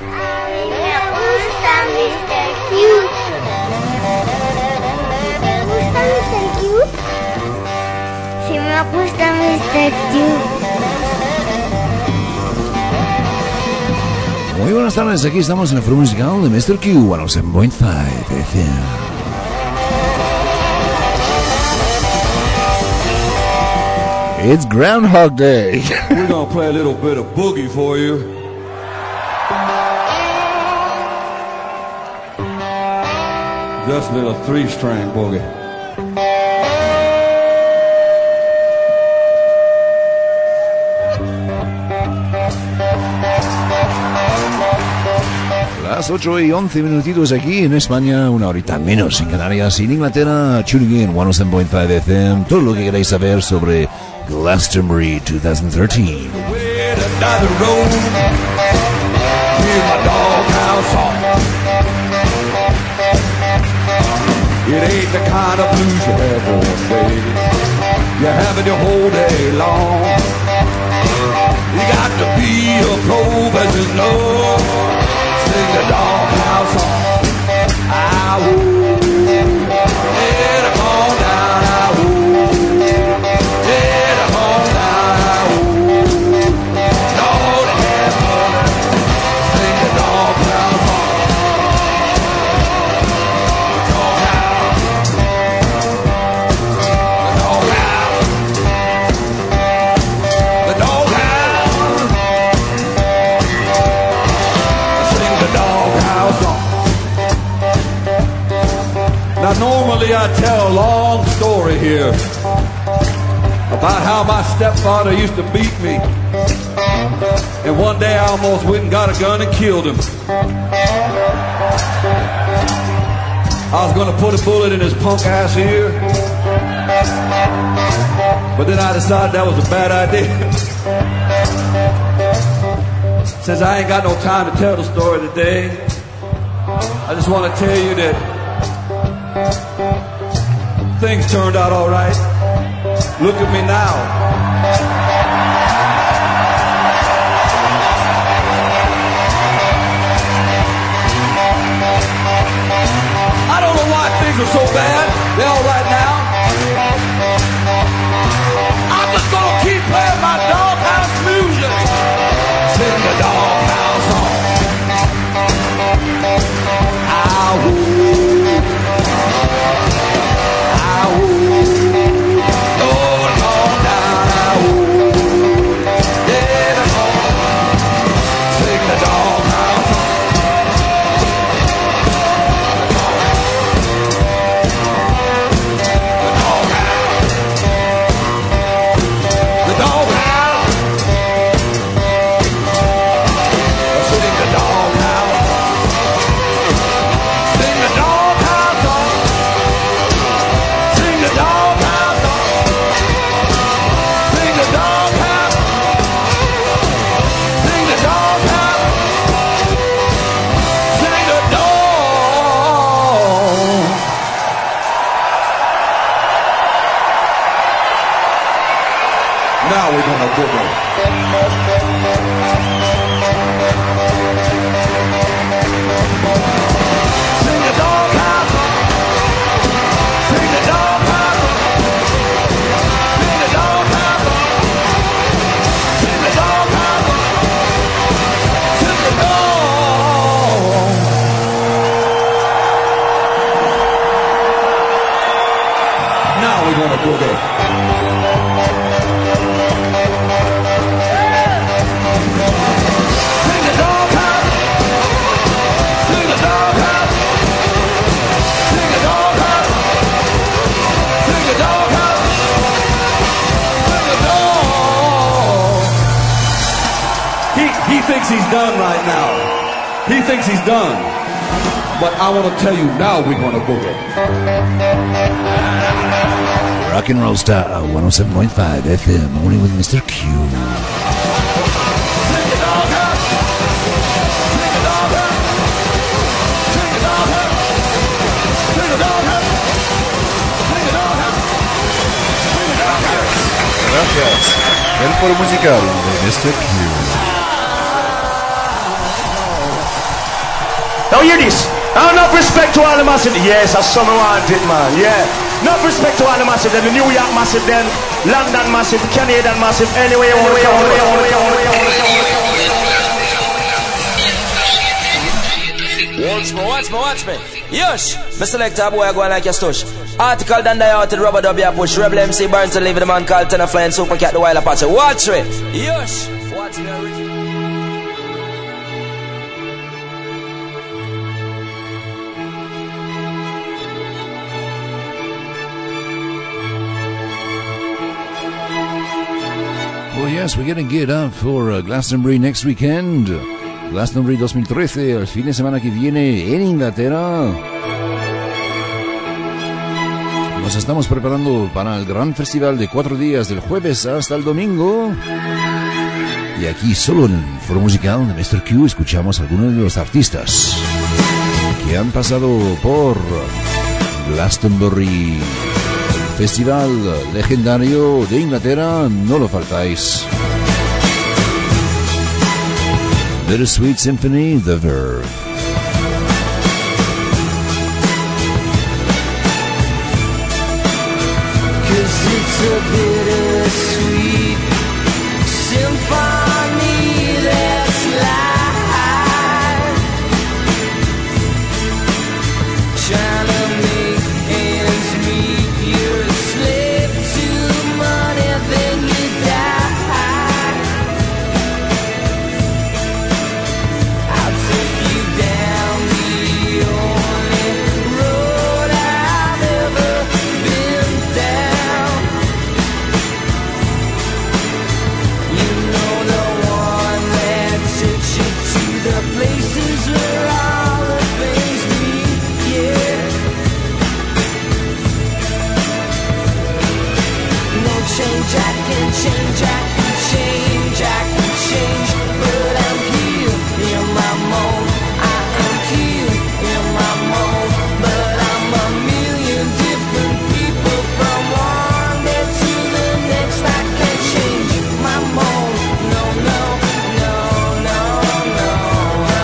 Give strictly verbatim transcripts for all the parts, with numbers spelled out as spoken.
gusta mister Q. Muy buenas tardes, aquí estamos en el foro musical de mister Q, ciento siete punto cinco F M. It's Groundhog Day. We're gonna play a little bit of boogie for you. Just a little three-string boogie. Las ocho y once minutitos aquí en España, una horita menos en Canarias, en Inglaterra, tuning in ciento siete punto cinco F M, todo lo que queráis saber sobre Glastonbury twenty thirteen. It ain't the kind of blues you have one day. You have it your whole day long. You got to be a pro, as you know. Sing the doghouse song. I will. Yeah, come on down. I will. Yeah, come on down. I will. Lord have mercy. Sing the doghouse song. The doghouse. The doghouse. The doghouse. Sing the doghouse song. Now normally I tell a long story here about how my stepfather used to beat me. And one day I almost went and got a gun and killed him. I was gonna put a bullet in his punk ass ear, but then I decided that was a bad idea. Since I ain't got no time to tell the story today, I just want to tell you that things turned out all right. Look at me now. I don't know why things are so bad. They're all right now. I'm just gonna keep playing my doghouse music. Sing the doghouse song. I will. I will. Lord, Lord, down. I will. Yeah, the Lord. Sing the doghouse song. The doghouse. Sing the doghouse. Sing the doghouse song. Sing the doghouse song. Sing the doghouse. Sing the doghouse. Sing the dog. Now we're gonna go there. Sing the doghouse. Sing the doghouse. Sing the doghouse. Sing the doghouse. Sing the dog. Now we're gonna go there. Sing the doghouse. Sing the doghouse. Sing the doghouse. Sing the doghouse. Sing the dog. He he thinks he's done right now. He thinks he's done. But I want to tell you now we're gonna go there. Rock and Roll Star, ciento siete punto cinco F M, only with mister Q. Sing the doghouse. Sing the doghouse. Sing the doghouse. Sing the doghouse. Sing the doghouse. Sing the doghouse. Gracias. El foro musical de mister Q. Now hear this. Enough respect to all the massive. Yes, I some want it, man. Yeah. Enough respect to all the massive. Then the New York massive, then London massive, Canadian massive. Anyway, anyway, anyway, anyway, anyway. Watch me, watch me, watch me. Yush, me select a boy, I go like your stush. Article done die out, rubber dub ya push. Rebel M C Burns to leave the man called Tenor Flying Super Cat the Wild Apache. Watch me. Yush, watch me original. Well, yes, we're getting geared up for uh, Glastonbury next weekend. Glastonbury dos mil trece, el fin de semana que viene en Inglaterra. Nos estamos preparando para el gran festival de cuatro días, del jueves hasta el domingo. Y aquí, solo en el foro musical de mister Q, escuchamos a algunos de los artistas que han pasado por Glastonbury, festival legendario de Inglaterra. No lo faltáis. Bittersweet Symphony, The Verve. Cause it's a bittersweet symphony that's live, trying to make ends meet. You're a slave to money, then you die. I'll take you down the only road I've ever been down. You know, the one that takes you to the places where all the things meet, yeah. No change, I can change, I can change, I can change, but I'm here in my mold. I am here in my mold, but I'm a million different people from one day to the next. I can't change my mold. No, no, no, no, no, no,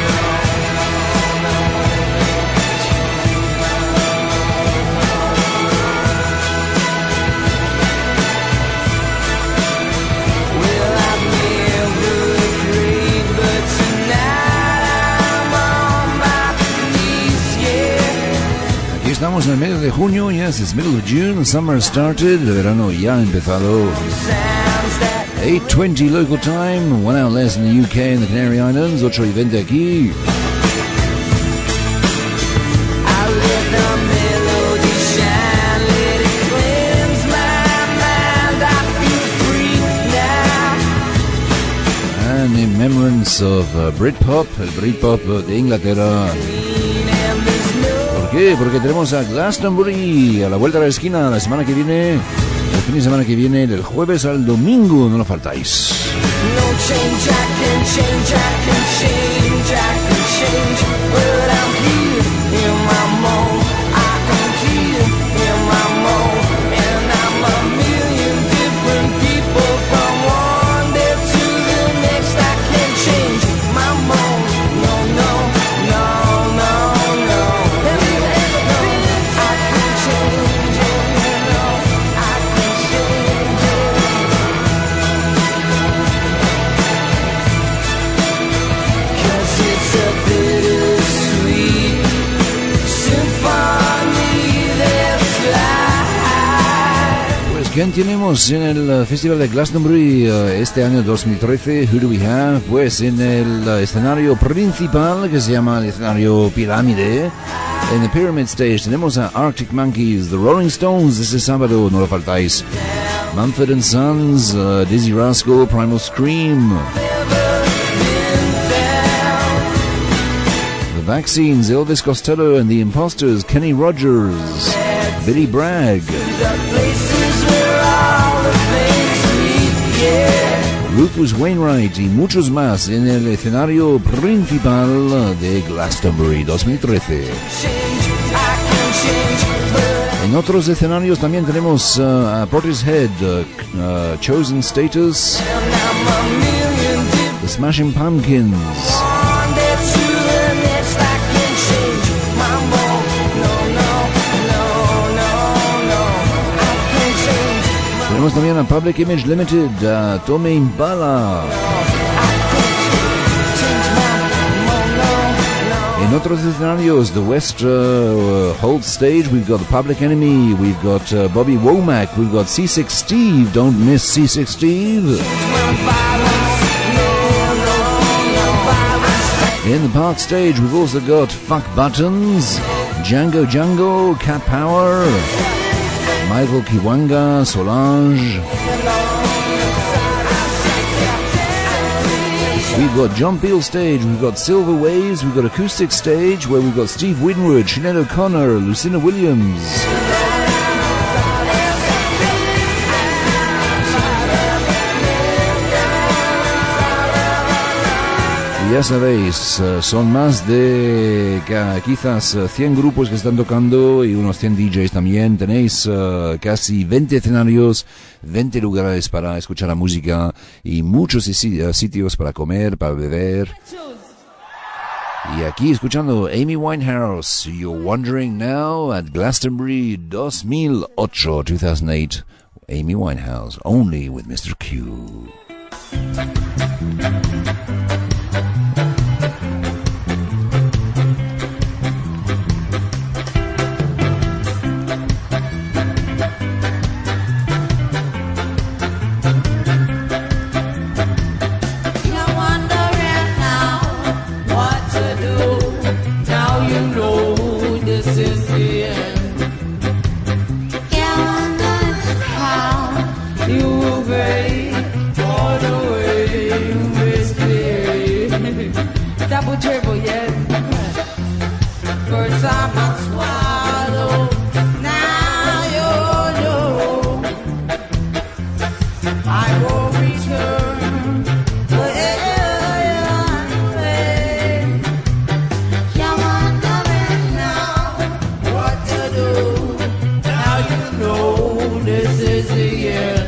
Well, I've never prayed, but tonight I'm on my knees, yeah. Aquí estamos en el medio de junio. Yes, it's middle of June. Summer started. El verano ya ha empezado. Sounds that eight twenty local time, one hour less in the U K and the Canary Islands, ocho y veinte aquí. I let the melody shine, let it cleanse my mind. I feel free now. And in remembrance of uh, Britpop, el Britpop de Inglaterra. And there's no ¿Por qué? Porque tenemos a Glastonbury a la vuelta de la esquina la semana que viene, el fin de semana que viene, del jueves al domingo, no lo faltáis. no change. I can change, I can change, I can change, but I'm here in my mold. I am here in my mold, and I'm a million different people from one day to the next. I can't change my mold. No, no, no, no, no. I can change it. No, I can change it. Cause it's a bittersweet symphony that's live. Pues, ¿quién tenemos en el uh, Festival de Glastonbury uh, este año dos mil trece? Who do we have? Pues en el uh, escenario principal, que se llama el escenario Pirámide, en the Pyramid Stage, tenemos a Arctic Monkeys, The Rolling Stones, este sábado, no lo faltáis. Mumford and Sons, uh, Dizzy Rascal, Primal Scream, The Vaccines, Elvis Costello and the Imposters, Kenny Rogers, Billy Bragg, The places where all the things meet, yeah. Rufus Wainwright y muchos más en el escenario principal de Glastonbury dos mil trece. Change, I can change, but En otros escenarios también tenemos uh, a Portishead, uh, uh, Chosen Status, I'm a million different The Smashing Pumpkins, one day to the next. I Tenemos también a Public Image Limited, a Tome Impala. En otros escenarios, the West uh, Hold Stage, we've got the Public Enemy, we've got uh, Bobby Womack, we've got C six Steve, don't miss C six Steve. In the Park Stage, we've also got Fuck Buttons, Django Django, Cat Power, Michael Kiwanga, Solange. We've got John Peel Stage, we've got Silver Waves, we've got Acoustic Stage, where we've got Steve Winwood, Sinead O'Connor, Lucinda Williams. Ya sabéis, son más de quizás cien grupos que están tocando y unos cien D Js también. Tenéis uh, casi veinte escenarios, veinte lugares para escuchar la música y muchos sitios para comer, para beber. Y aquí escuchando Amy Winehouse, You're Wondering Now at Glastonbury dos mil ocho, two thousand eight. Amy Winehouse, only with mister Q. Triple, yeah. First time I swallow, now you know I will return wherever I'm made. You're wondering now what to do. Now you know this is the end.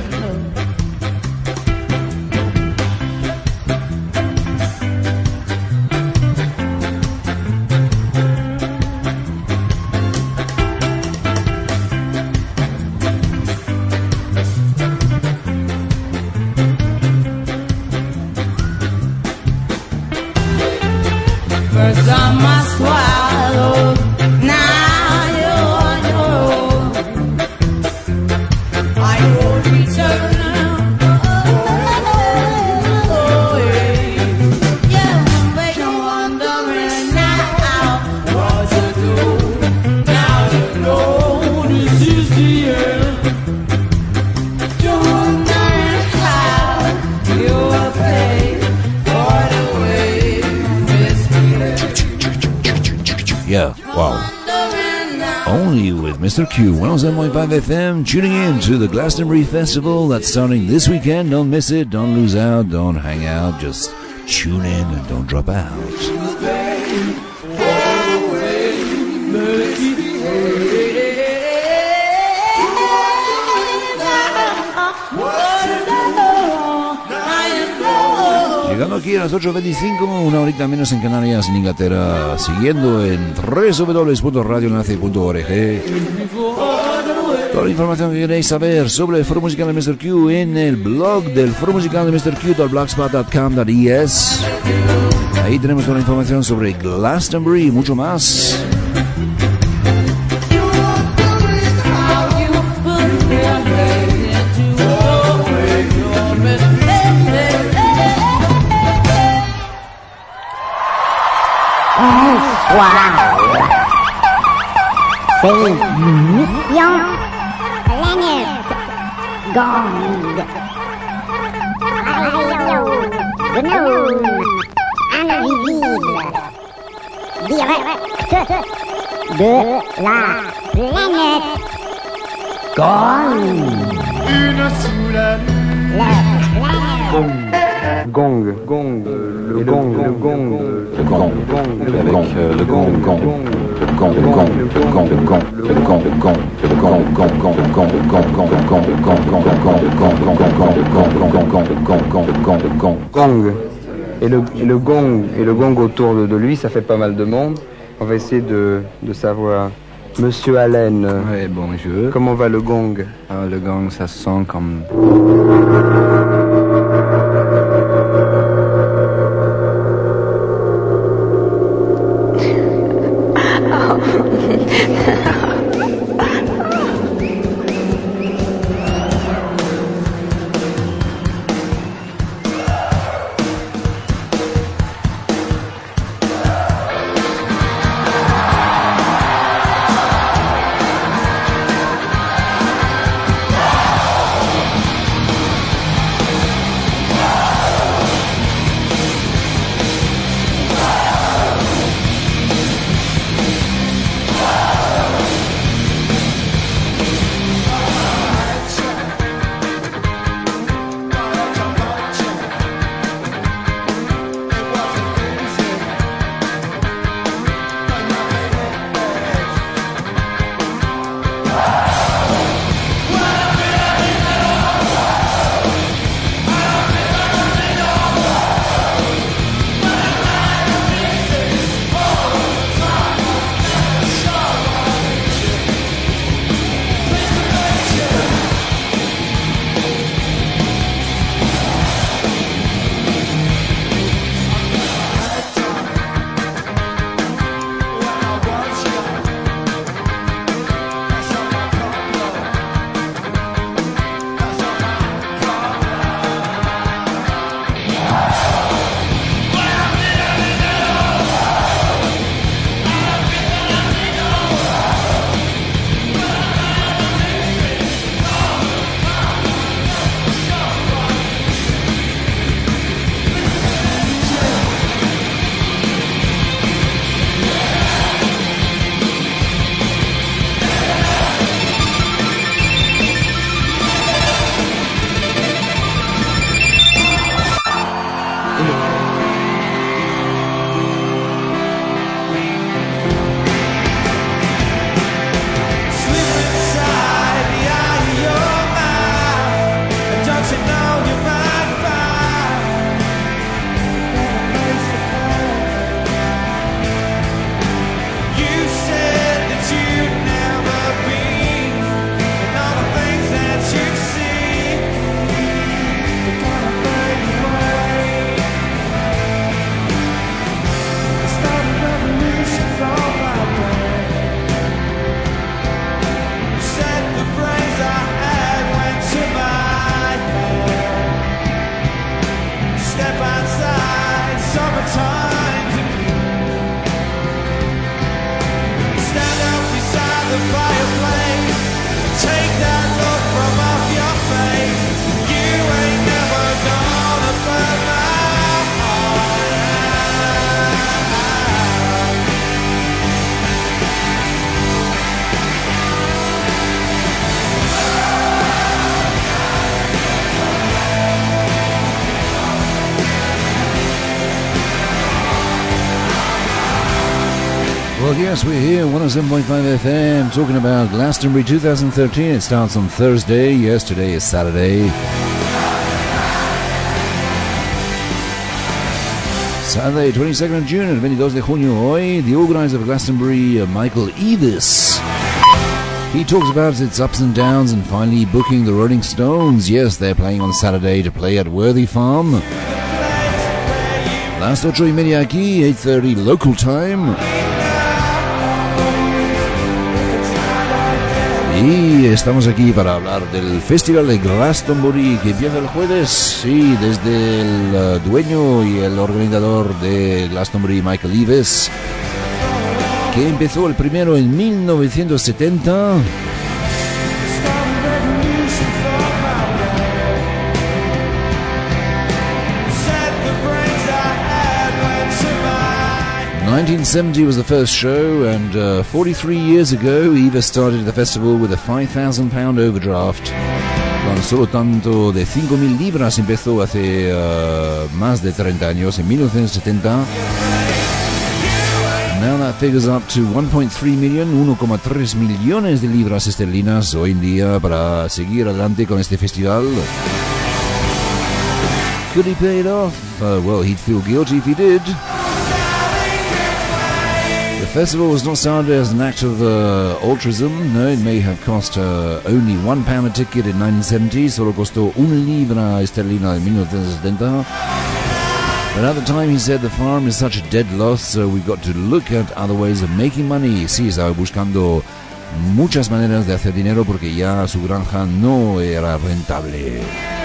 First time I swallow, now you know I will return. Oh, yeah, but you're wondering now what to do. Now you know this is the end. You're wondering how you will pay for the way. Yeah, wow. Only with mister Q, one oh seven point five F M, tuning in to the Glastonbury Festival that's starting this weekend. Don't miss it, don't lose out, don't hang out, just tune in and don't drop out. Llegando aquí a las ocho veinticinco, una horita menos en Canarias, en Inglaterra, siguiendo en doble u doble u doble u punto radio enlace punto org. Toda la información que queréis saber sobre el Foro Musical de mister Q en el blog del Foro Musical de mister Q punto blogspot punto com punto es. Ahí tenemos toda la información sobre Glastonbury y mucho más. Wow. C'est Mission Planet Gong. Radio Gnome invisible. Direct de la planète Gong. Une sous la Le Gong, gong, le gong, le gong, le gong, avec le gong, le gong, le gong, le gong, le gong, le gong, le gong, le gong, le gong, le gong, le gong, le gong, le gong, le gong, le gong, le gong, le gong, le gong, le gong, le gong. Gong. Et le, et le gong et le gong autour de, de lui, ça fait pas mal de monde. On va essayer de, de savoir Monsieur Allen, Ouais, bonjour. comment va le gong? Ah, le gong, ça sent comme... Well, yes, we're here, one oh seven point five F M, talking about Glastonbury twenty thirteen. It starts on Thursday. Yesterday is Saturday. Saturday, twenty-second of June, el veintidós de junio. Hoy, the organizer of Glastonbury, uh, Michael Eavis. He talks about its ups and downs and finally booking the Rolling Stones. Yes, they're playing on Saturday to play at Worthy Farm. Last ocho y media aquí, eight thirty local time. Y estamos aquí para hablar del Festival de Glastonbury que empieza el jueves. Sí, desde el uh, dueño y el organizador de Glastonbury, Michael Eavis, que empezó el primero en mil novecientos setenta. nineteen seventy was the first show, and uh, forty-three years ago, Eavis started the festival with a five thousand pound overdraft. Con solo tanto de cinco mil libras empezó hace uh, más de treinta años, en mil novecientos setenta. Now that figures up to one point three million, uno coma tres millones de libras esterlinas hoy en día para seguir adelante con este festival. Could he pay it off? Uh, well, he'd feel guilty if he did. The festival was not started as an act of uh, altruism. No, it may have cost uh, only one pound a ticket in nineteen seventy. Solo costó una libra esterlina en mil novecientos setenta. But at the time he said the farm is such a dead loss, so we got to look at other ways of making money. Sí, estaba buscando muchas maneras de hacer dinero porque ya su granja no era rentable.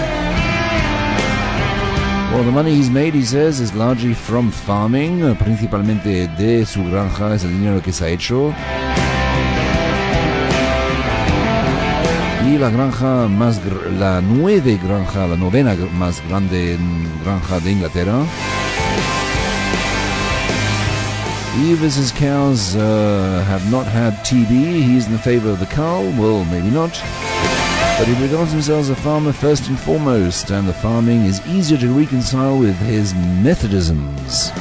Well, the money he's made, he says, is largely from farming, uh, principalmente de su granja, es el dinero que se ha hecho. Y la granja más, gr- la nueve granja, la novena gr- más grande granja de Inglaterra. If his cows uh, have not had T B, he's in favor of the cow. Well, maybe not. But he regards himself as a farmer first and foremost, and the farming is easier to reconcile with his Methodisms.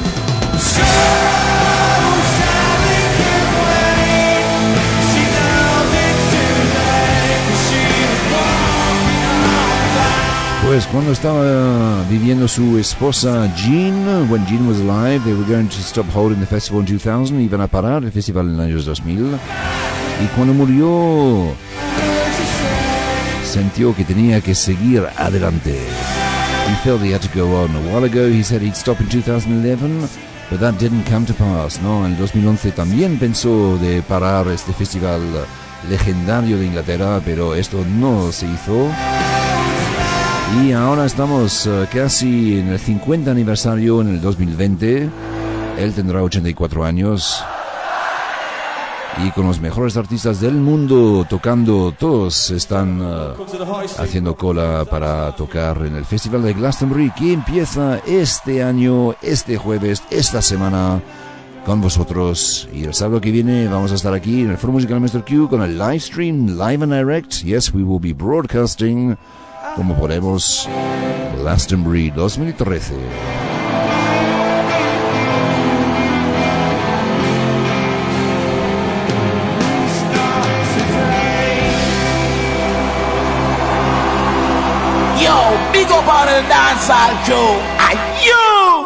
Pues cuando estaba viviendo su esposa Jean, when Jean was alive, they were going to stop holding the festival in two thousand, iban a parar el festival en el año dos mil. Y cuando murió, sintió que tenía que seguir adelante. He felt he had to go on. A while ago he said he'd stop in two thousand eleven, but that didn't come to pass. No, en el dos mil once también pensó de parar este festival legendario de Inglaterra, pero esto no se hizo. Y ahora estamos uh, casi en el cincuenta aniversario en el dos mil veinte. Él tendrá ochenta y cuatro años. Y con los mejores artistas del mundo tocando, todos están uh, haciendo cola para tocar en el Festival de Glastonbury, que empieza este año, este jueves, esta semana, con vosotros. Y el sábado que viene vamos a estar aquí en el Foro Musical Master Q con el live stream, live and direct. Yes, we will be broadcasting como podemos Glastonbury dos mil trece. Yo, big up on the dancehall crew, and you!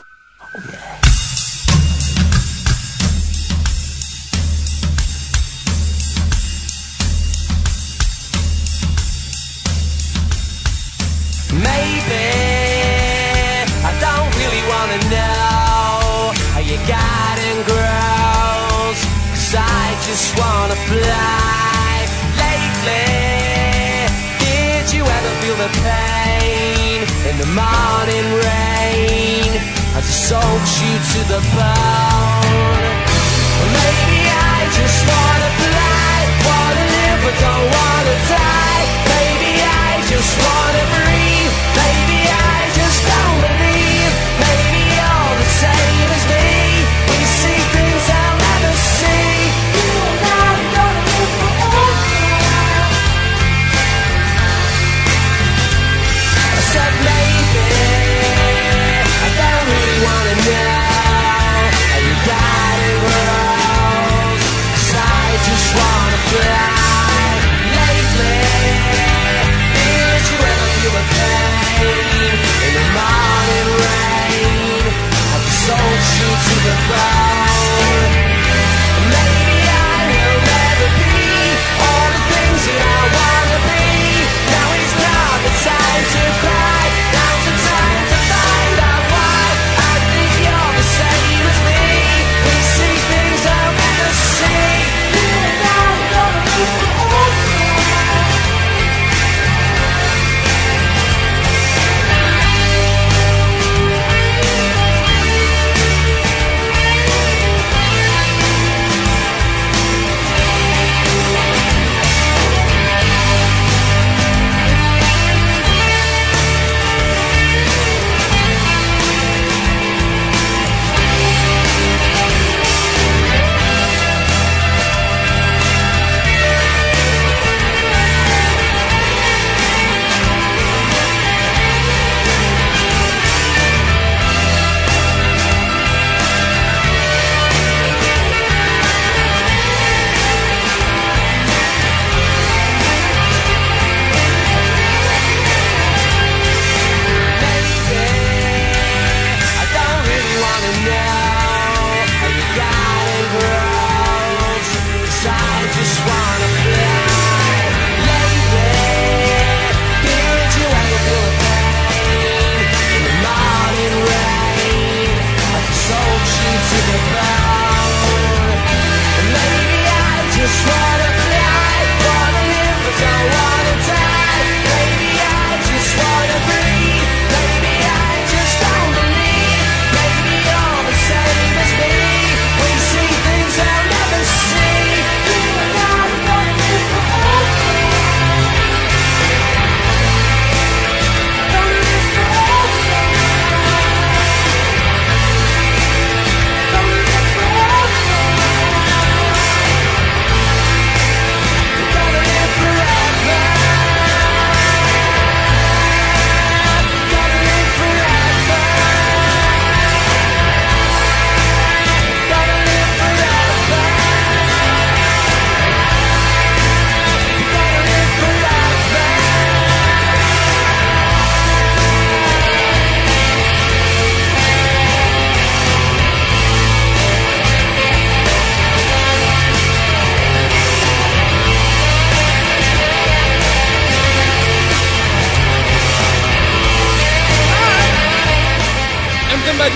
Maybe I don't really wanna know how you got and grows, 'cause I just wanna fly. Lately, did you ever feel the pain in the morning rain as it soaks you to the bone? Well, maybe I just wanna fly, wanna live but don't wanna die. Maybe I just wanna breathe. Maybe I just don't believe. Maybe you're the same as me. We see things I'll never see. You and I are gonna live forever. I said maybe I don't really wanna know how you got it wrong, 'cause I just wanna fly. Lately, did you ever feel the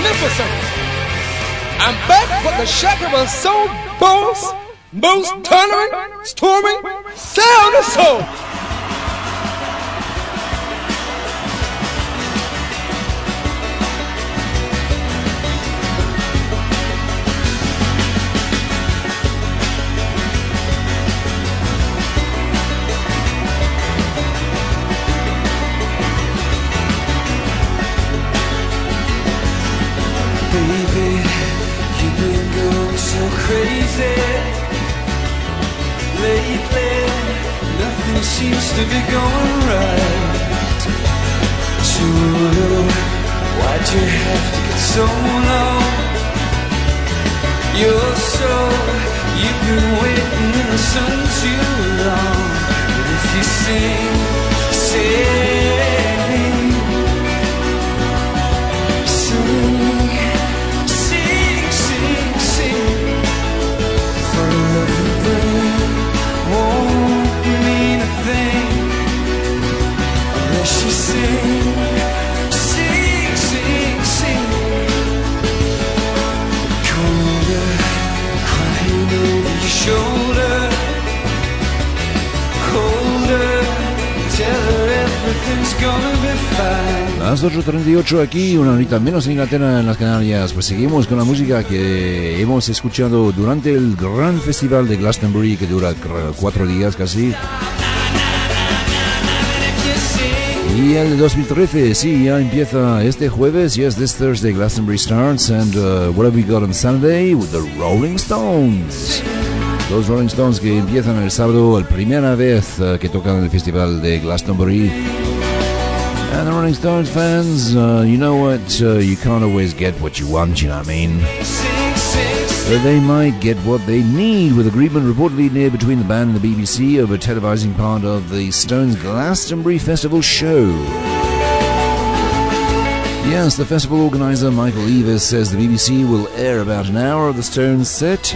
magnificent. I'm back for the shock of a soul boss, most tolerant, storming, sound of soul. Crazy lately, nothing seems to be going right. So low, why'd you have to get so low? You're so, you've been waiting in the sun too long. But if you sing, sing, sing, sing, sing, sing. Won't mean a thing unless you sing, sing, sing, sing. Colder, crying over your shoulder. Colder, tell her everything's gonna be fine. Las ocho treinta y ocho aquí, una horita menos en Inglaterra, en las Canarias. Pues seguimos con la música que hemos escuchado durante el gran festival de Glastonbury, que dura cuatro días casi. Y el de dos mil trece, sí, ya empieza este jueves. Yes, this Thursday Glastonbury starts. And uh, what have we got on Sunday? With the Rolling Stones. Los Rolling Stones que empiezan el sábado, la primera vez uh, que tocan el festival de Glastonbury. And the Rolling Stones fans, uh, you know what, uh, you can't always get what you want, you know what I mean? Uh, they might get what they need, with agreement reportedly near between the band and the B B C over televising part of the Stones Glastonbury Festival show. Yes, the festival organizer Michael Eavis says the B B C will air about an hour of the Stones set.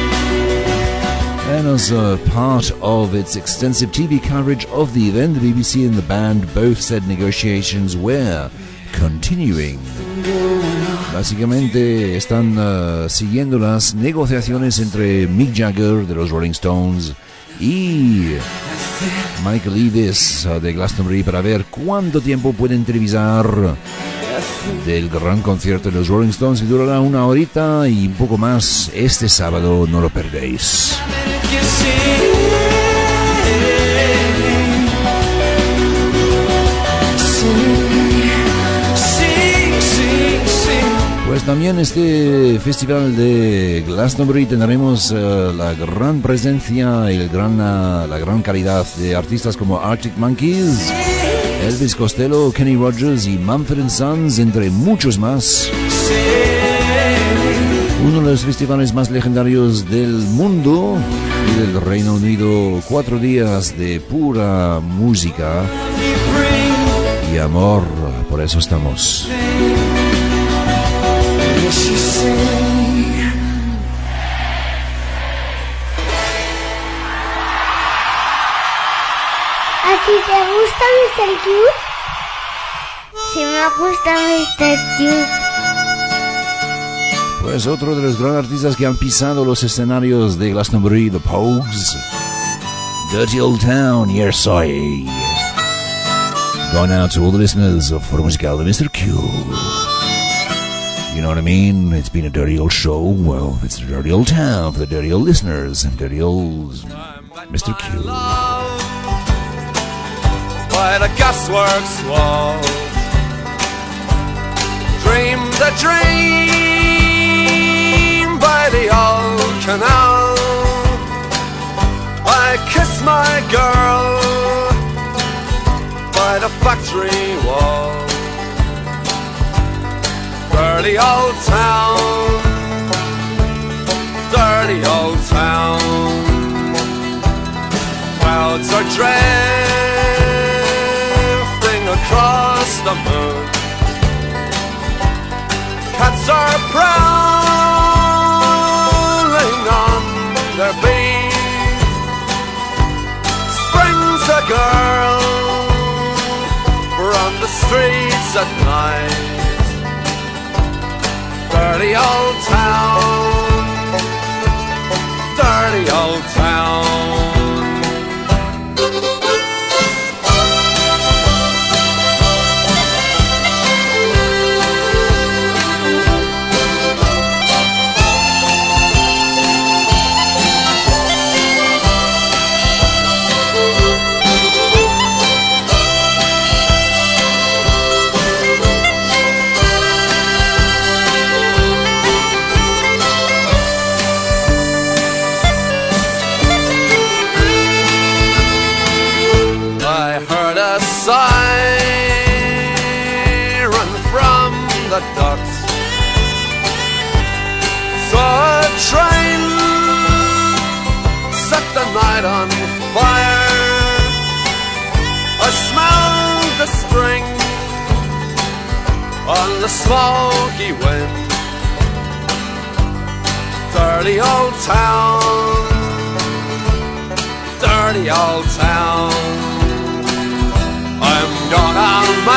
And as a part of its extensive T V coverage of the event, the B B C and the band both said negotiations were continuing. Básicamente están uh, siguiendo las negociaciones entre Mick Jagger de los Rolling Stones y Michael Eavis uh, de Glastonbury para ver cuánto tiempo pueden televisar del gran concierto de los Rolling Stones, que durará una horita y un poco más este sábado. No lo perdéis. Pues también este festival de Glastonbury tendremos uh, la gran presencia y el gran, uh, la gran calidad de artistas como Arctic Monkeys, Elvis Costello, Kenny Rogers y Mumford and Sons, entre muchos más. Uno de los festivales más legendarios del mundo y del Reino Unido. Cuatro días de pura música y amor. Por eso estamos. ¿A ti te gusta mister Cute? Sí, me gusta mister Cute. Pues otro de los grandes artistas que han pisado los escenarios de Glastonbury, The Pogues. Dirty Old Town, yes soy. Going out to all the listeners of Foro Musical de mister Q. You know what I mean? It's been a dirty old show. Well, it's a dirty old town for the dirty old listeners and dirty old mister Q. By the gasworks wall, dream the dream by the old canal. I kiss my girl by the factory wall. Dirty old town, dirty old town. Clouds are drifting across the moon. Cats are prowling on their beat. Springs a girl from the streets at night. dirty old town, dirty old town. Siren from the docks, saw a train set the night on fire. I smelled the spring on the smoky wind. Dirty old town, dirty old town. I'm gonna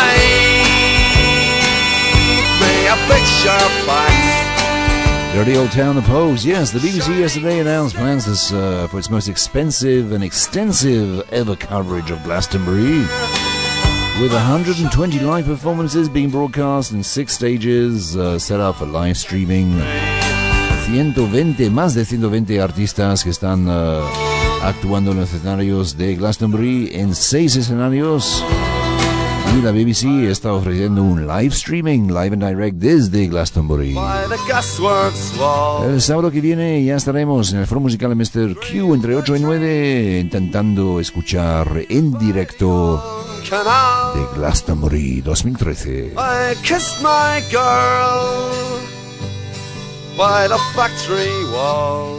make me a picture box. Dirty Old Town of Pogues. Yes, the B B C yesterday announced plans this, uh, for its most expensive and extensive ever coverage of Glastonbury, with one hundred twenty live performances being broadcast in six stages, uh, set up for live streaming. ciento veinte, más de ciento veinte artistas que están uh, actuando en los escenarios de Glastonbury en seis escenarios. Y la B B C está ofreciendo un live streaming, live and direct desde Glastonbury. El sábado que viene ya estaremos en el foro musical de mister Q entre ocho y nueve, intentando escuchar en directo de Glastonbury dos mil trece. I kissed my girl by the factory wall.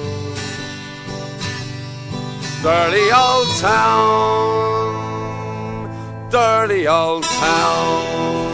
Dirty old town, dirty old town,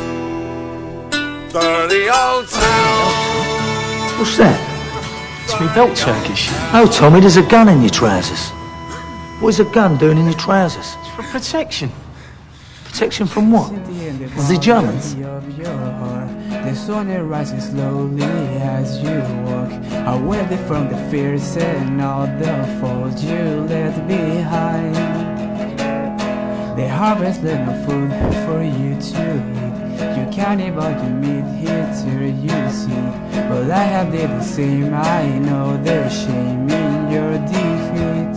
dirty old town. What's that? It's me belt Turkish. Oh, Tommy, there's a gun in your trousers. What is a gun doing in your trousers? It's for protection. Protection from what? From the Germans? The sun rises slowly as you walk away from the fears and all the faults you left behind. The harvest left no food for you to eat. You can't even you meet here till you see. But I have did the same. I know there's shame in your defeat.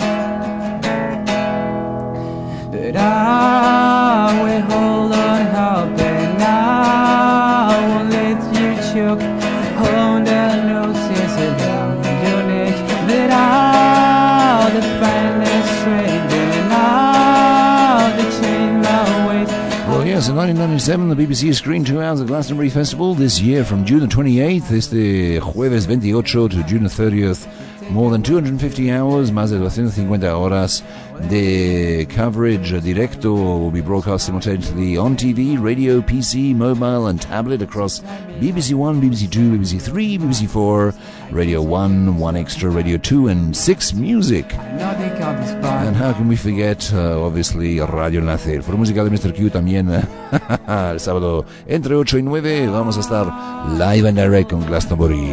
But I will hold on, hope, and I won't let you choke on the nooses around your neck. But I'll define the strength, and I'll change my ways. Well, yes, in nineteen ninety-seven, the B B C screened two hours of Glastonbury Festival. This year, from June the twenty-eighth, este jueves veintiocho to June the thirtieth, more than two hundred fifty hours, más de doscientas cincuenta horas de coverage directo will be broadcast simultaneously on T V, radio, P C, mobile and tablet across B B C One, B B C Two, B B C Three, B B C Four, Radio One, One Extra, Radio Two and Six Music. And how can we forget, uh, obviously, Radio Enlace, el foro musical de mister Q también. El sábado entre ocho y nueve vamos a estar live and direct con Glastonbury.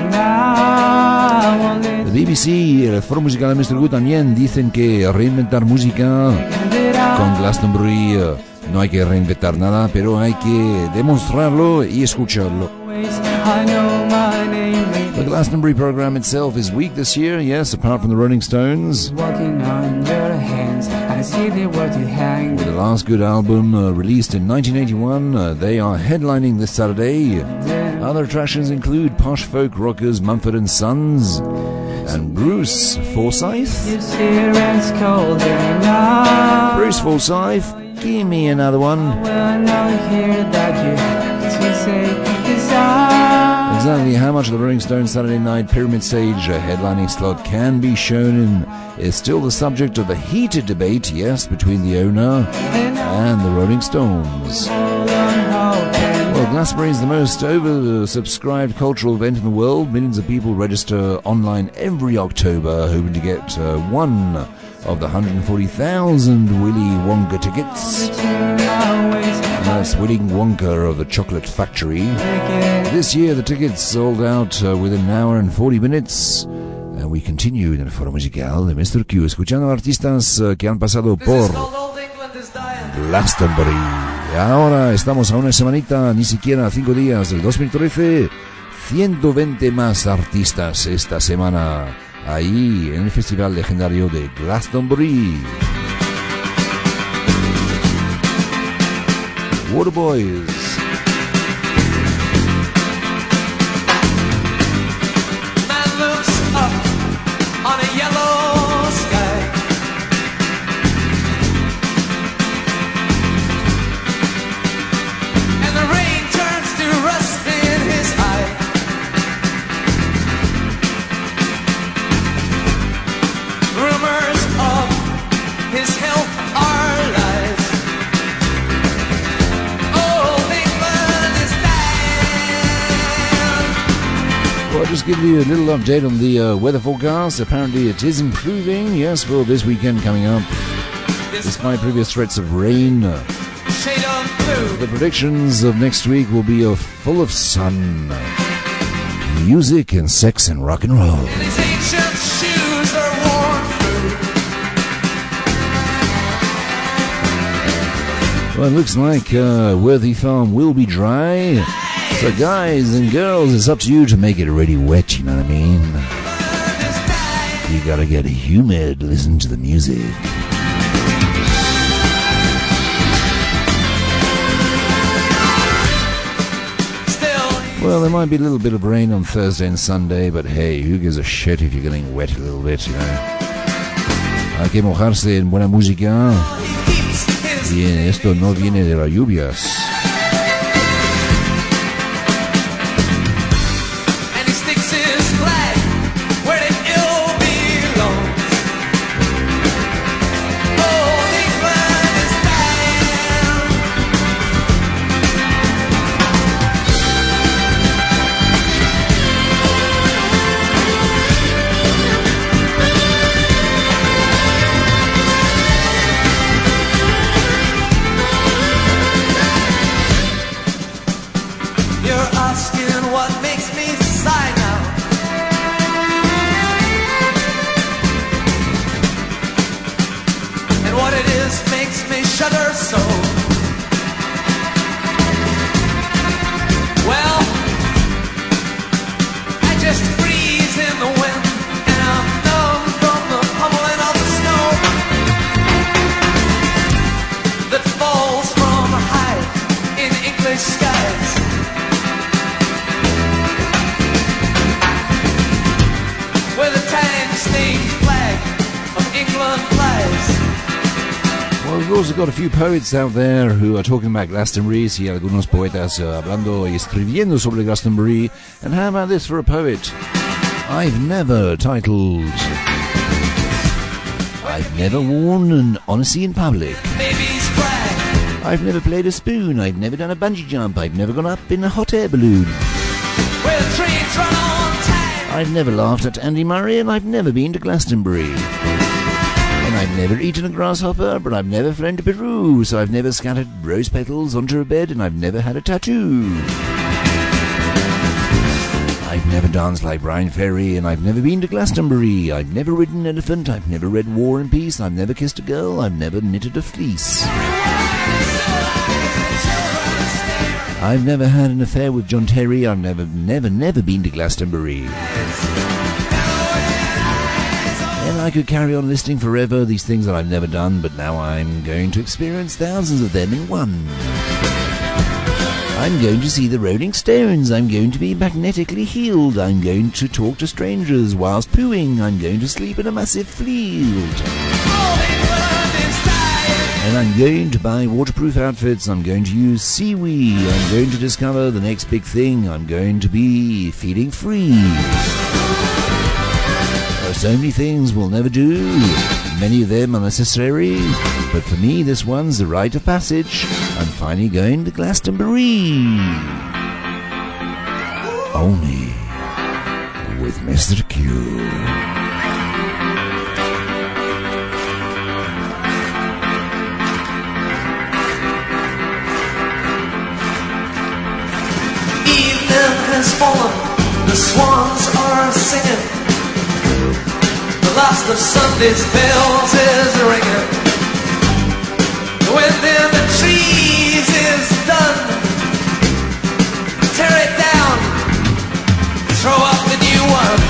The B B C, el foro musical de mister Q también dicen que reinventar música con Glastonbury, uh, no hay que reinventar nada, pero hay que demostrarlo y escucharlo. The Glastonbury program itself is weak this year, yes, apart from the Rolling Stones. With the last good album uh, released in nineteen eighty-one, uh, they are headlining this Saturday. Other attractions include posh folk rockers Mumford and Sons and Bruce Forsyth. Bruce Forsyth, give me another one. Exactly how much of the Rolling Stones Saturday night Pyramid Stage uh, headlining slot can be shown in is still the subject of a heated debate, yes, between the owner and the Rolling Stones. Well, Glastonbury is the most oversubscribed cultural event in the world. Millions of people register online every October, hoping to get uh, one of the one hundred forty thousand Willy Wonka tickets. And Yes, Willing Wonka of the Chocolate Factory. This year the tickets sold out uh, within an hour and forty minutes. And we continue en el foro musical de mister Q, escuchando artistas uh, que han pasado por Glastonbury. Y ahora estamos a una semanita, ni siquiera cinco días del dos mil trece. ciento veinte más artistas esta semana ahí en el festival legendario de Glastonbury. Waterboys. Just give you a little update on the uh, weather forecast. Apparently it is improving, yes, for this weekend coming up. Despite previous threats of rain, uh, the predictions of next week will be uh, full of sun, music and sex and rock and roll. Well, it looks like uh, Worthy Farm will be dry. So guys and girls, it's up to you to make it really wet, you know what I mean? You gotta get humid, listen to the music. Well, there might be a little bit of rain on Thursday and Sunday, but hey, who gives a shit if you're getting wet a little bit, you know? Hay que mojarse en buena música. Y esto no viene de las lluvias. Got a few poets out there who are talking about Glastonbury. Sí, algunos poetas uh, hablando y escribiendo sobre Glastonbury. And how about this for a poet? I've never titled I've never worn an honesty in public. I've never played a spoon. I've never done a bungee jump. I've never gone up in a hot air balloon. I've never laughed at Andy Murray, and I've never been to Glastonbury. And I've never eaten a grasshopper, but I've never flown to Peru, so I've never scattered rose petals onto a bed, and I've never had a tattoo. I've never danced like Brian Ferry, and I've never been to Glastonbury. I've never ridden an elephant, I've never read War and Peace, I've never kissed a girl, I've never knitted a fleece. I've never had an affair with John Terry, I've never, never, never been to Glastonbury. And I could carry on listing forever these things that I've never done, but now I'm going to experience thousands of them in one. I'm going to see the Rolling Stones. I'm going to be magnetically healed. I'm going to talk to strangers whilst pooing. I'm going to sleep in a massive field. And I'm going to buy waterproof outfits. I'm going to use seaweed. I'm going to discover the next big thing. I'm going to be feeling free. There are so many things we'll never do. Many of them are necessary. But for me, this one's the rite of passage. I'm finally going to Glastonbury. Only with Mister Q. The swans are singing, the last of Sunday's bells is ringing. When in the trees is done, tear it down, throw up the new one.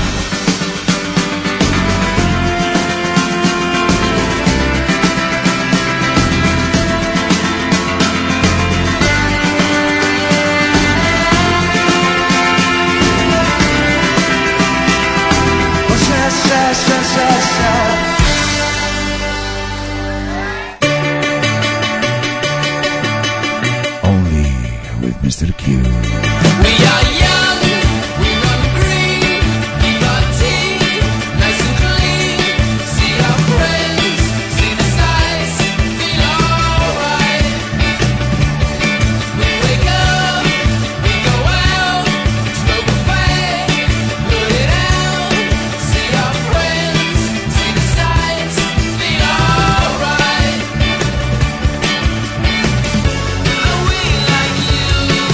Sha, sha, sha, sha. Mister Q. We are young, we run green, we got tea, nice and clean. See our friends, see the sights, feel alright. We wake up, we go out, smoke away, put it out. See our friends, see the sights, feel alright. Are we like you?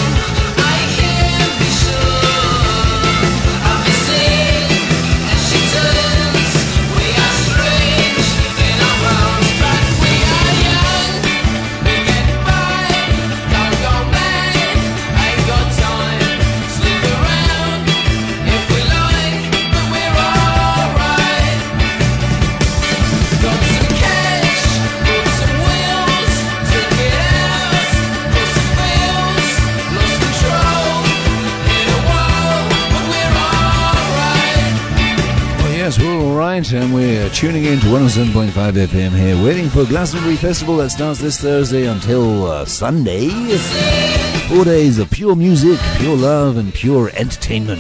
Yes, we're all right, and we're tuning in to one oh seven point five F M here, waiting for Glastonbury Festival that starts this Thursday until uh, Sunday. Four days of pure music, pure love, and pure entertainment.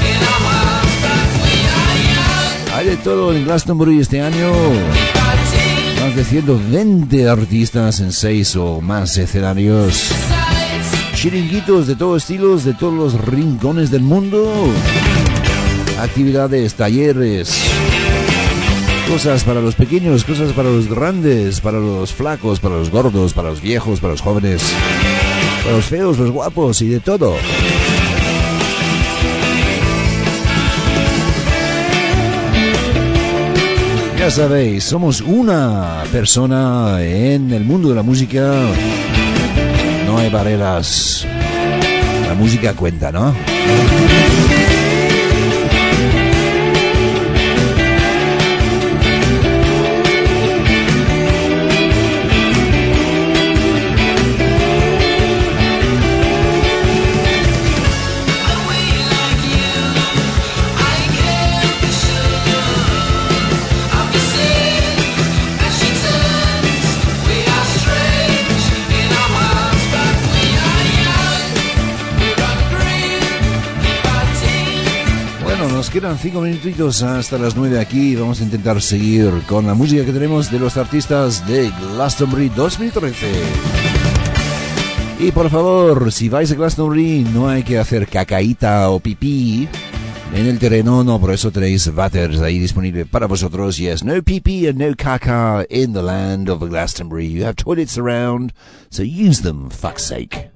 Hay de todo en Glastonbury este año. Más de ciento veinte artistas en seis o más escenarios. Chiringuitos de todos estilos, de todos los rincones del mundo. Actividades, talleres, cosas para los pequeños, cosas para los grandes, para los flacos, para los gordos, para los viejos, para los jóvenes, para los feos, los guapos y de todo. Ya sabéis, somos una persona en el mundo de la música. No hay barreras. La música cuenta, ¿no? Nos quedan cinco minutitos hasta las nueve aquí. Vamos a intentar seguir con la música que tenemos de los artistas de Glastonbury dos mil trece. Y por favor, si vais a Glastonbury, no hay que hacer cacaíta o pipí en el terreno, no, por eso tenéis váteres ahí disponible para vosotros. Yes, no pipí and no caca in the land of Glastonbury. You have toilets around, so use them, fuck's sake.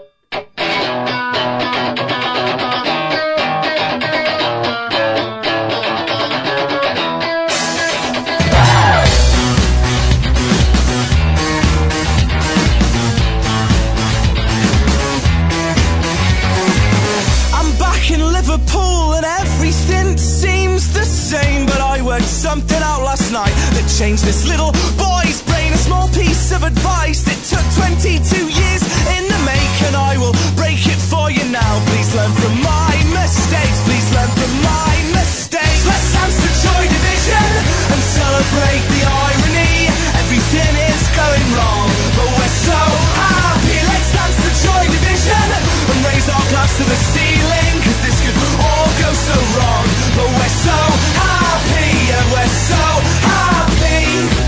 Something out last night that changed this little boy's brain. A small piece of advice that took twenty-two years in the making. I will break it for you now. Please learn from my mistakes. Please learn from my mistakes. Let's dance to Joy Division and celebrate the irony. Everything is going wrong, but we're so happy. Let's dance to Joy Division and raise our glass to the ceiling, 'cause this could all go so wrong, but we're so happy. And we're so happy.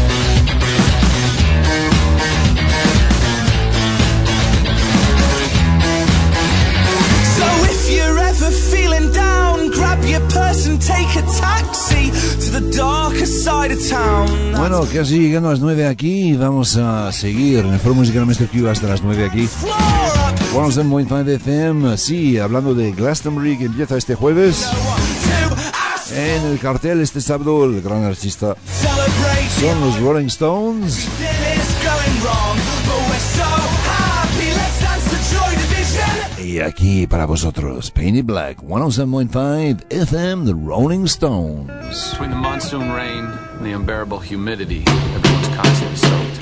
So if you're ever feeling down, grab your purse and take a taxi to the darker side of town. Bueno, casi llegando a las nueve aquí, vamos a seguir en el foro musical mister Q hasta las nueve aquí. ciento siete punto cinco F M. Sí, hablando de Glastonbury, que empieza este jueves. En el cartel este sábado, el gran artista son los Rolling Stones. Y aquí para vosotros, Painted Black, ciento siete punto cinco F M, The Rolling Stones. Between the monsoon rain and the unbearable humidity, everyone's constantly soaked.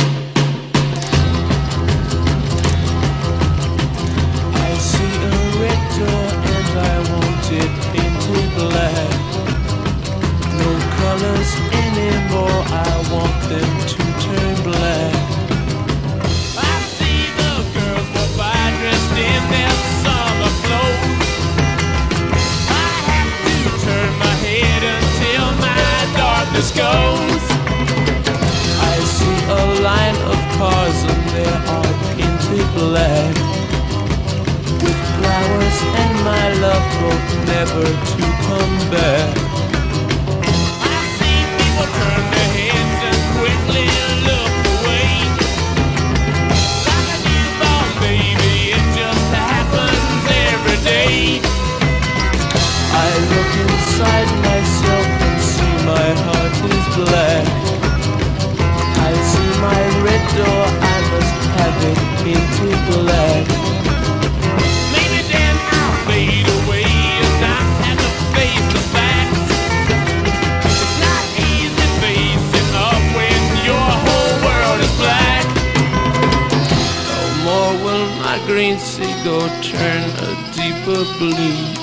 I see a red door and I want it painted black. No colors anymore, I want them to turn black. I see the girls go by dressed in their summer clothes. I have to turn my head until my darkness goes. I see a line of cars and they are painted black, with flowers and my love hope never to come back. I see people turn their heads and quickly look away. Like a newborn baby, it just happens every day. I look inside myself and see my heart is black. I see my red door, I must have it painted black. Maybe then I'll fade away and not have to face the facts. It's not easy facing up when your whole world is black. No more will my green seagull turn a deeper blue.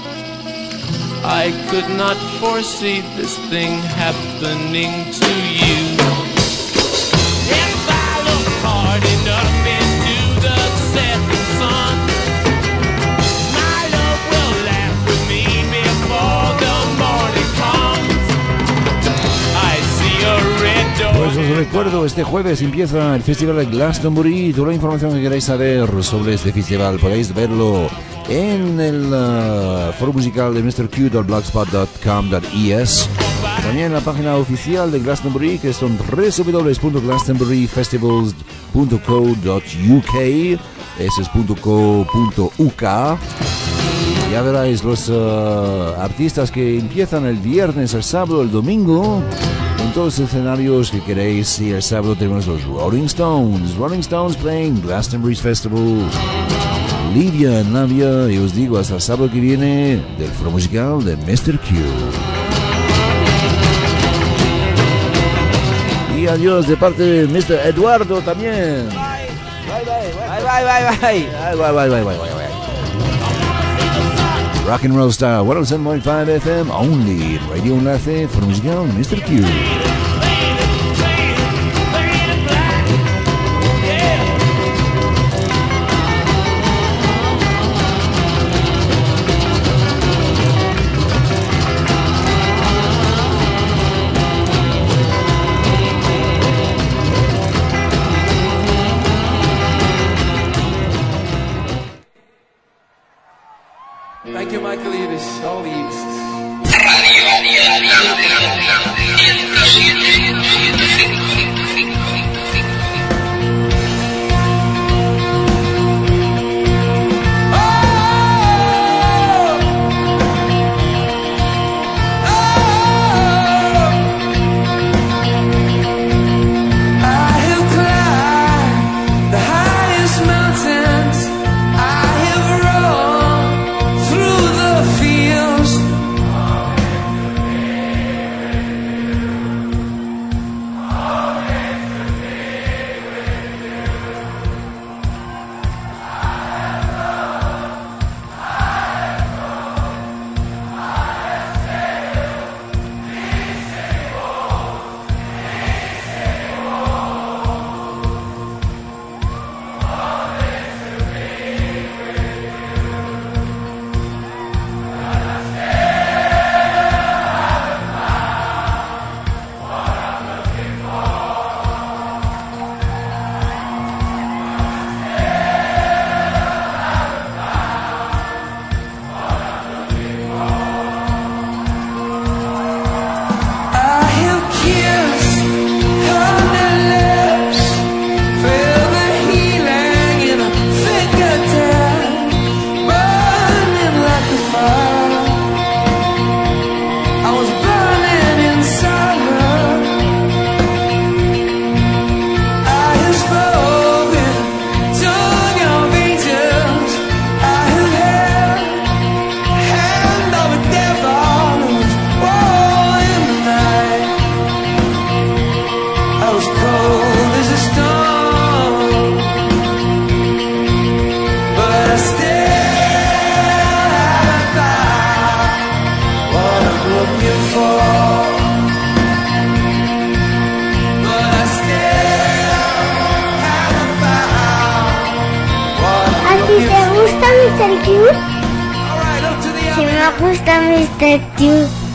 I could not foresee this thing happening to you. If I look hard enough into the setting sun, my love will laugh with me before the morning comes. I see a red door. Pues os recuerdo, este jueves empieza el Festival de Glastonbury. Toda la información que queráis saber sobre este festival podéis verlo en el uh, foro musical de mister q punto blogspot punto com punto e s. También en la página oficial de Glastonbury, que son w w w punto glastonbury festivals punto co punto u k. Ese es .co punto u k. Ya veréis los uh, artistas que empiezan el viernes, el sábado, el domingo, en todos los escenarios que queréis. Y el sábado tenemos los Rolling Stones. Rolling Stones playing Glastonbury's Festival. Lidia en Navia, y os digo hasta el sábado que viene del foro musical de mister Q. Y adiós de parte de mister Eduardo también. Bye bye bye bye bye bye bye bye bye bye. Rock and Roll Star ciento siete punto cinco F M, only Radio Enlace, foro musical mister Q. Thank you, Michael Eavis. All the Eavis. Radio, radio, radio, radio, radio, radio, radio, radio, radio, gusta mister Q. Si me gusta mister Q.